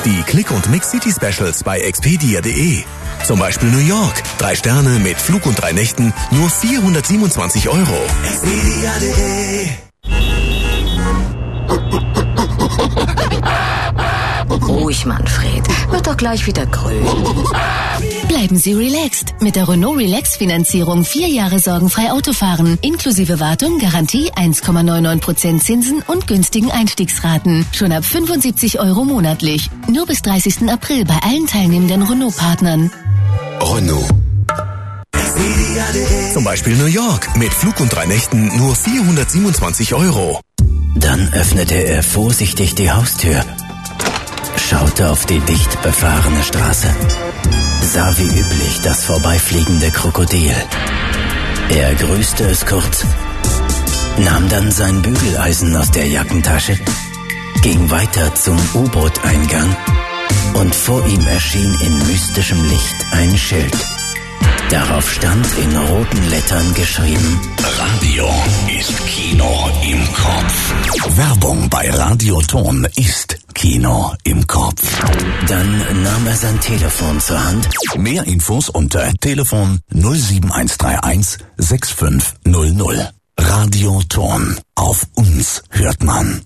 Die Click und Mix City Specials bei Expedia.de. Zum Beispiel New York, 3 Sterne mit Flug und 3 Nächten, nur 427 €. Expedia.de. Ruhig, Manfred. Wird doch gleich wieder grün. Bleiben Sie relaxed. Mit der Renault Relax Finanzierung 4 Jahre sorgenfrei Autofahren. Inklusive Wartung, Garantie, 1,99% Zinsen und günstigen Einstiegsraten. Schon ab 75 € monatlich. Nur bis 30. April bei allen teilnehmenden Renault-Partnern. Renault. Zum Beispiel New York mit Flug und 3 Nächten, nur 427 €. Dann öffnete er vorsichtig die Haustür, schaute auf die dicht befahrene Straße, sah wie üblich das vorbeifliegende Krokodil. Er grüßte es kurz, nahm dann sein Bügeleisen aus der Jackentasche, ging weiter zum U-Boot-Eingang und vor ihm erschien in mystischem Licht ein Schild. Darauf stand in roten Lettern geschrieben: Radio ist Kino im Kopf. Werbung bei Radioton ist Kino im Kopf. Dann nahm er sein Telefon zur Hand. Mehr Infos unter Telefon 07131 6500. Radioton. Auf uns hört man.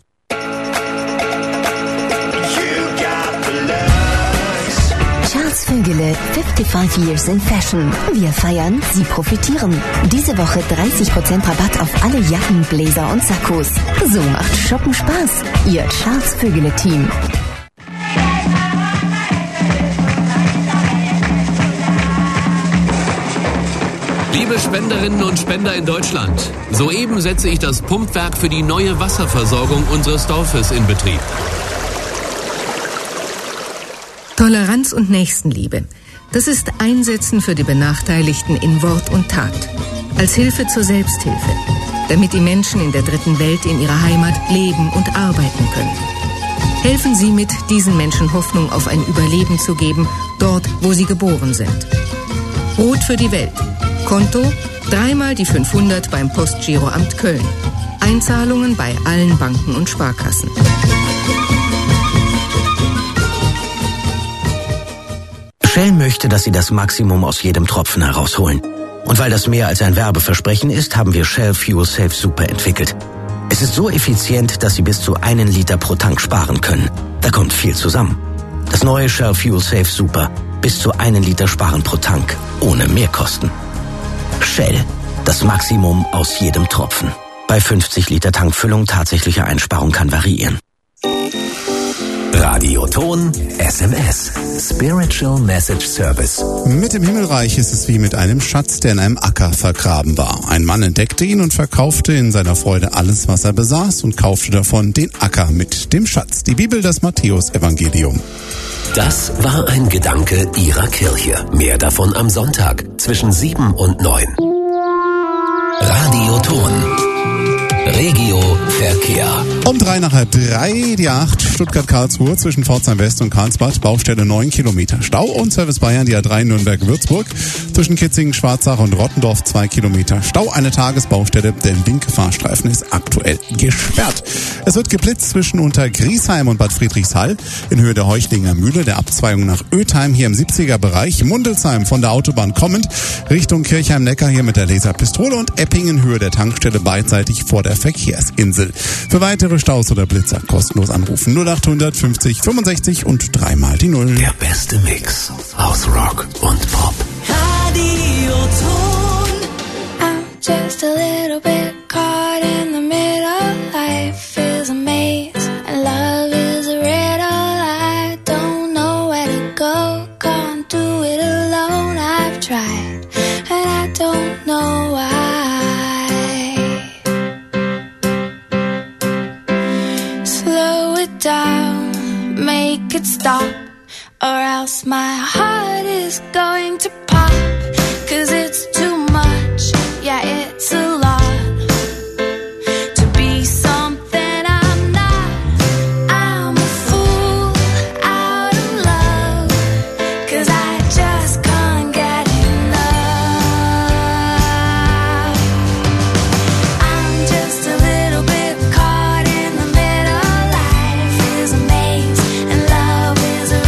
Charles Vögele, 55 Years in Fashion. Wir feiern, Sie profitieren. Diese Woche 30% Rabatt auf alle Jacken, Bläser und Sakkos. So macht Shoppen Spaß. Ihr Charles Vögele Team. Liebe Spenderinnen und Spender in Deutschland, soeben setze ich das Pumpwerk für die neue Wasserversorgung unseres Dorfes in Betrieb. Toleranz und Nächstenliebe. Das ist Einsetzen für die Benachteiligten in Wort und Tat. Als Hilfe zur Selbsthilfe. Damit die Menschen in der dritten Welt in ihrer Heimat leben und arbeiten können. Helfen Sie mit, diesen Menschen Hoffnung auf ein Überleben zu geben, dort, wo sie geboren sind. Brot für die Welt. Konto 3-mal die 500 beim Postgiroamt Köln. Einzahlungen bei allen Banken und Sparkassen. Shell möchte, dass Sie das Maximum aus jedem Tropfen herausholen. Und weil das mehr als ein Werbeversprechen ist, haben wir Shell Fuel Safe Super entwickelt. Es ist so effizient, dass Sie bis zu 1 Liter pro Tank sparen können. Da kommt viel zusammen. Das neue Shell Fuel Safe Super. Bis zu 1 Liter sparen pro Tank. Ohne Mehrkosten. Shell. Das Maximum aus jedem Tropfen. Bei 50 Liter Tankfüllung tatsächliche Einsparung kann variieren. Radioton SMS. Spiritual Message Service. Mit dem Himmelreich ist es wie mit einem Schatz, der in einem Acker vergraben war. Ein Mann entdeckte ihn und verkaufte in seiner Freude alles, was er besaß und kaufte davon den Acker mit dem Schatz. Die Bibel, das Matthäus-Evangelium. Das war ein Gedanke Ihrer Kirche. Mehr davon am Sonntag zwischen 7 und 9. Radioton. Regio Verkehr. Um 3:03, die 8, Stuttgart-Karlsruhe zwischen Pforzheim West und Karlsbad, Baustelle 9 Kilometer Stau und Service Bayern, die A3 Nürnberg-Würzburg, zwischen Kitzingen, Schwarzach und Rottendorf 2 Kilometer Stau, eine Tagesbaustelle, der linke Fahrstreifen ist aktuell gesperrt. Es wird geblitzt zwischen Untergriesheim und Bad Friedrichshall in Höhe der Heuchlinger Mühle, der Abzweigung nach Ötheim hier im 70er-Bereich, Mundelsheim von der Autobahn kommend, Richtung Kirchheim-Neckar hier mit der Laserpistole und Eppingen Höhe der Tankstelle beidseitig vor der Verkehrsinsel. Für weitere Staus oder Blitzer kostenlos anrufen 0800 50 65 und 3-mal die 0. Der beste Mix aus Rock und Pop. Radioton. I'm just a little bit caught in the middle. Life is a maze and love is a riddle. I don't know where to go, can't do it alone. I've tried and I don't know why. Slow it down, make it stop, or else my heart is going to pop. 'Cause it's too much, yeah, it's a lot to be something I'm not. I'm a fool out of love, 'cause I just can't get enough. I'm just a little bit caught in the middle. Life is a maze and love is a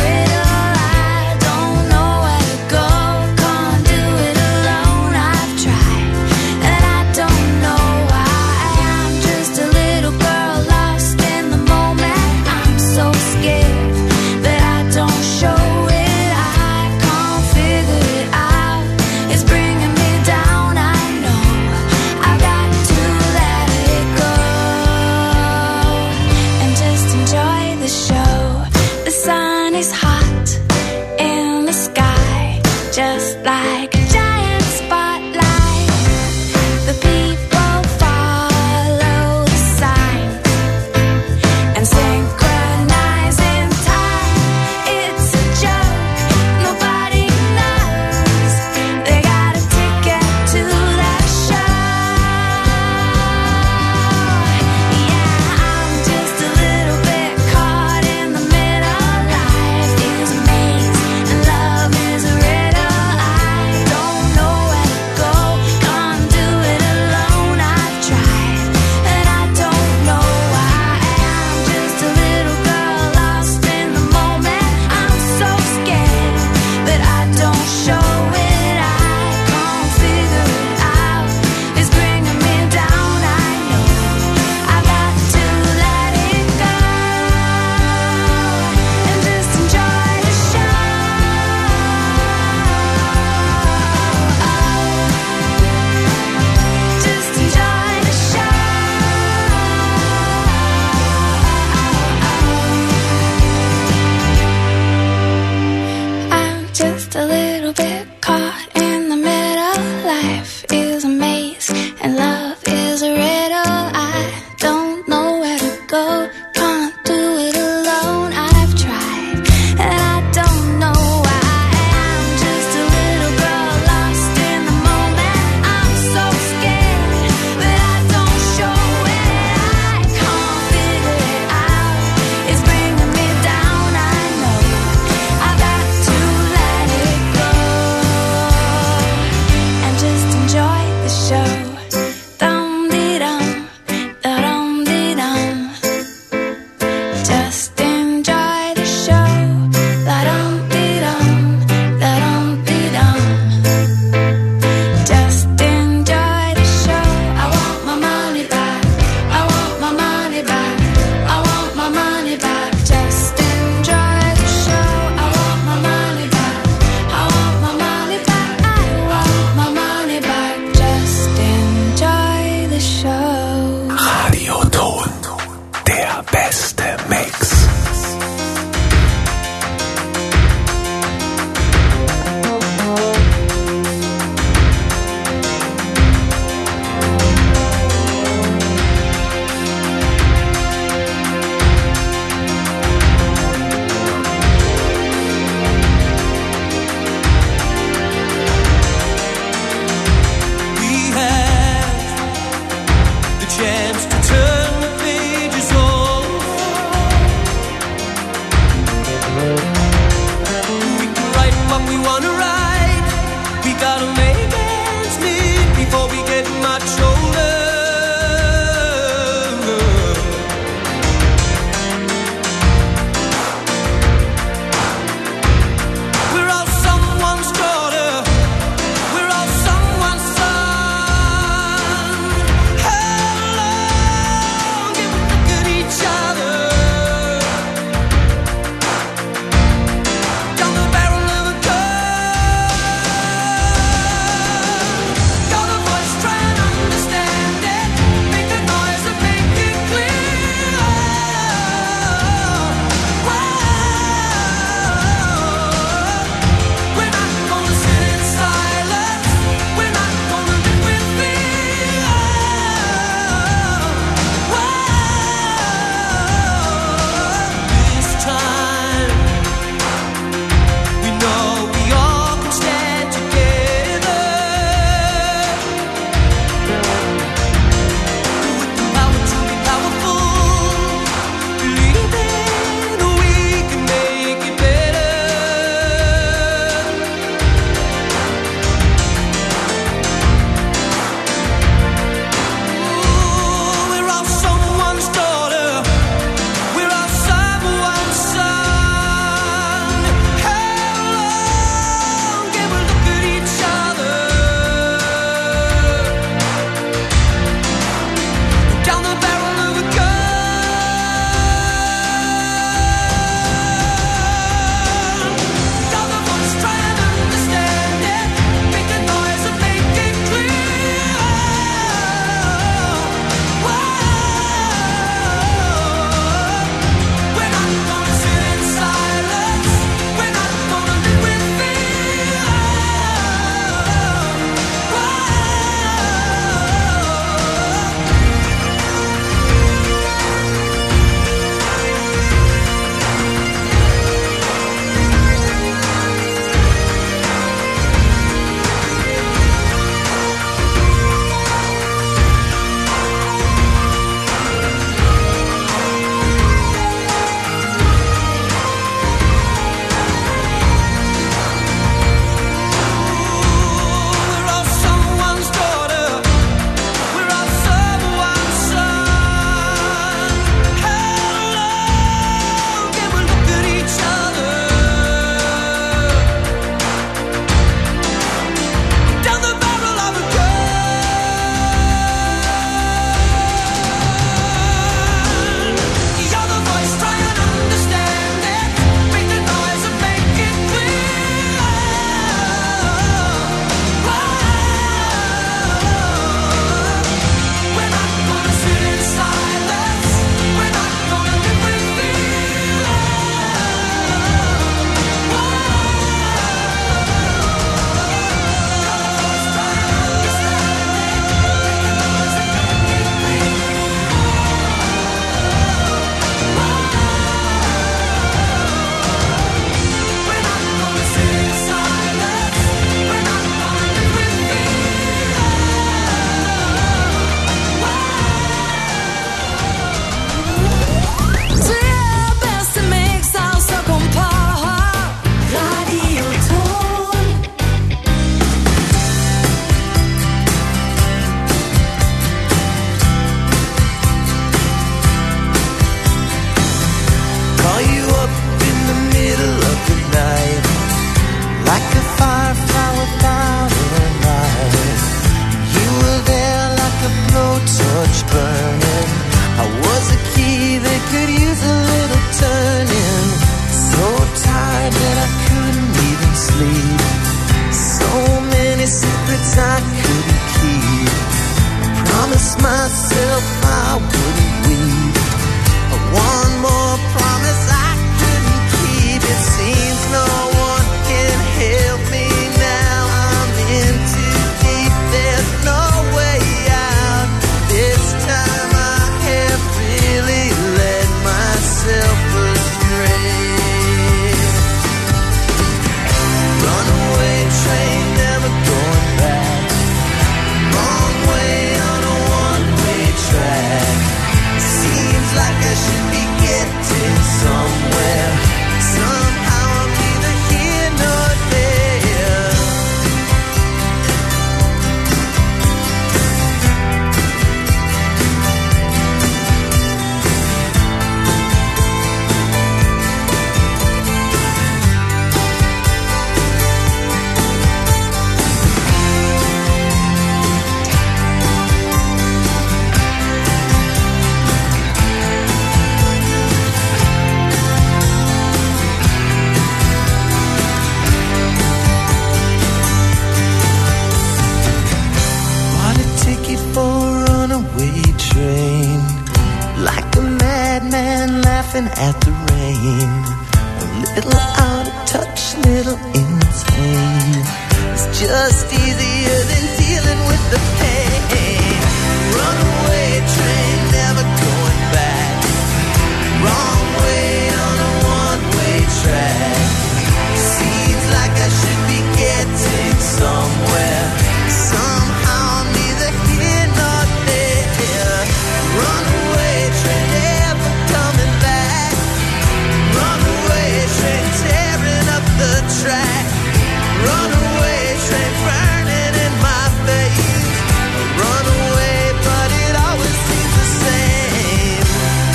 little out of touch, little insane. It's just easier than dealing with the pain. Runaway train, never going back. Wrong way on a one-way track. Seems like I should be getting somewhere. Somehow neither here nor there. Runaway train, never coming back. Runaway train, tearing up the track. Runaway train, burning in my face. Runaway, but it always seems the same.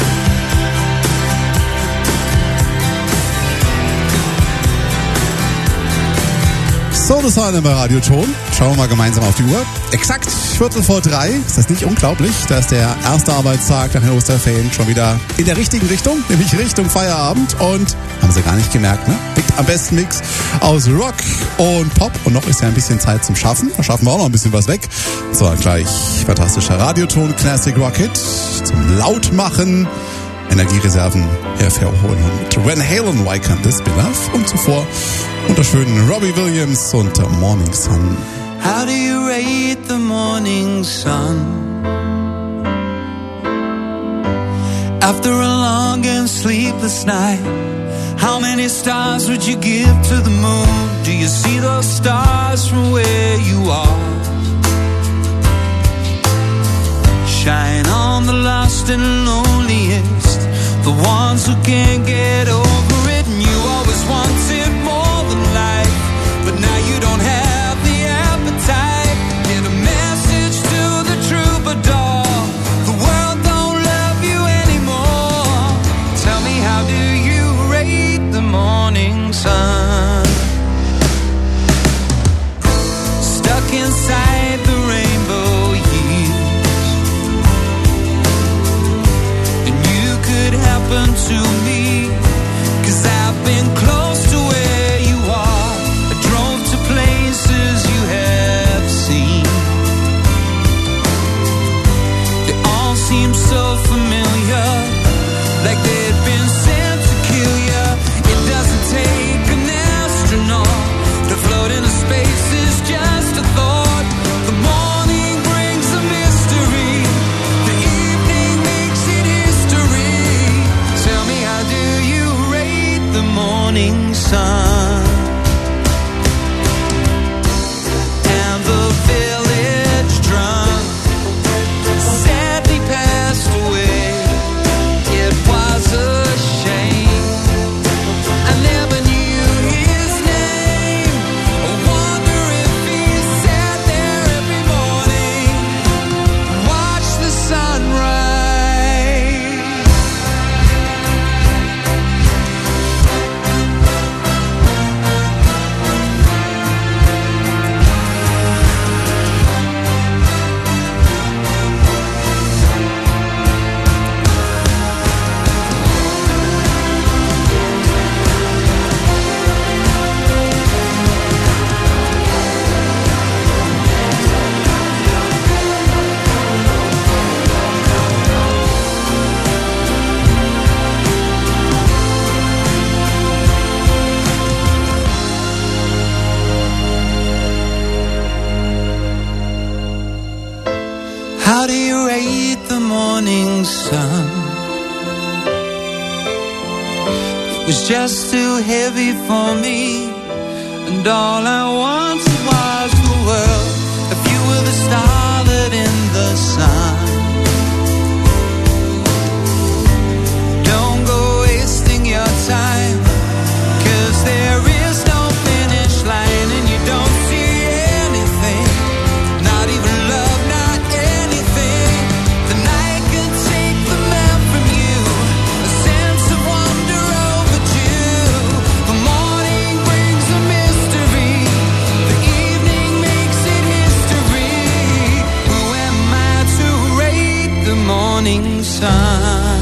So, das war dann bei Radioton. Schauen wir mal gemeinsam auf die Uhr. Exakt 2:45. Ist das nicht unglaublich, dass der erste Arbeitstag nach den Osterferien schon wieder in der richtigen Richtung, nämlich Richtung Feierabend. Und haben Sie gar nicht gemerkt, ne? Am besten Mix aus Rock und Pop. Und noch ist ja ein bisschen Zeit zum Schaffen. Da schaffen wir auch noch ein bisschen was weg. So, gleich fantastischer Radioton, Classic Rock Hit zum Lautmachen. Energiereserven hervorholen mit Van Halen, Why Can't This Be Love? Und zuvor unter schönen Robbie Williams und Morning Sun. How do you rate the morning sun? After a long and sleepless night, how many stars would you give to the moon? Do you see those stars from where you are? Shine on the lost and loneliest, the ones who can't get over it. And you always wanted more than life, but now you don't have the appetite. Get a message to the troubadour, the world don't love you anymore. Tell me, how do you rate the morning sun? Stuck inside the rainbow years, and you could happen to me, 'cause I've been close to where you are. I drove to places you have seen. They all seem so familiar, like they'd been sent to kill you. It doesn't take an astronaut to float into space, is just a thought. The morning brings a mystery, the evening makes it history. Tell me, how do you rate the morning sun? And the village drunk sadly passed away. It was a shame, I never knew his name. I wonder if he sat there every morning, watched the sunrise. How do you rate the morning sun? It was just too heavy for me, and all I wanted was the world. If you were the starlet in the sun, don't go wasting your time, 'cause there is no finish line, and you don't see anything, not even love, not anything. The night can take the man from you, a sense of wonder overdue. The morning brings a mystery, the evening makes it history. Who am I to rate the morning sun?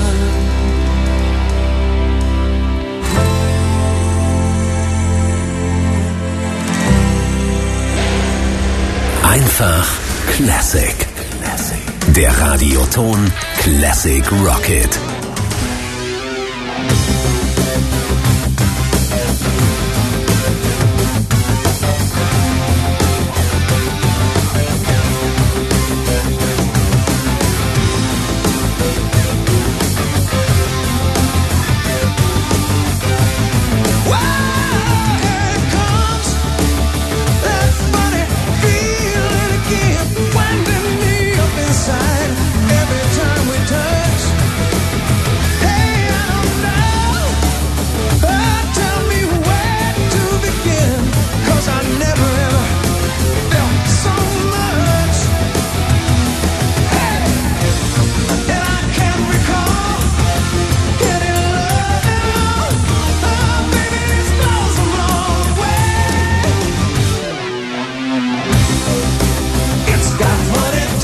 Einfach Classic. Der Radioton Classic Rock Hit.